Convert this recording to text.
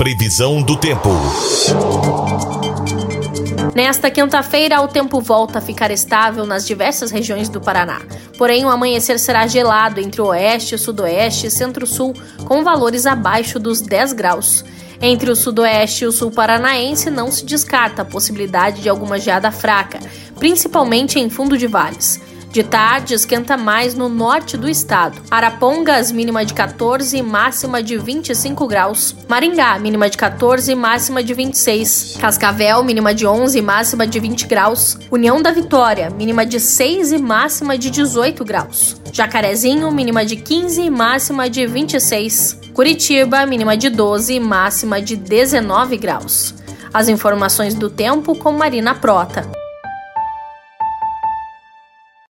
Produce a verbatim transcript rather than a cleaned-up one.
Previsão do tempo. Nesta quinta-feira, o tempo volta a ficar estável nas diversas regiões do Paraná. Porém, o amanhecer será gelado entre o oeste, sudoeste e centro-sul, com valores abaixo dos dez graus. Entre o sudoeste e o sul paranaense, não se descarta a possibilidade de alguma geada fraca, principalmente em fundo de vales. De tarde, esquenta mais no norte do estado. Arapongas, mínima de quatorze e máxima de vinte e cinco graus. Maringá, mínima de quatorze e máxima de vinte e seis. Cascavel, mínima de onze e máxima de vinte graus. União da Vitória, mínima de seis e máxima de dezoito graus. Jacarezinho, mínima de quinze e máxima de vinte e seis. Curitiba, mínima de doze e máxima de dezenove graus. As informações do tempo com Marina Prota.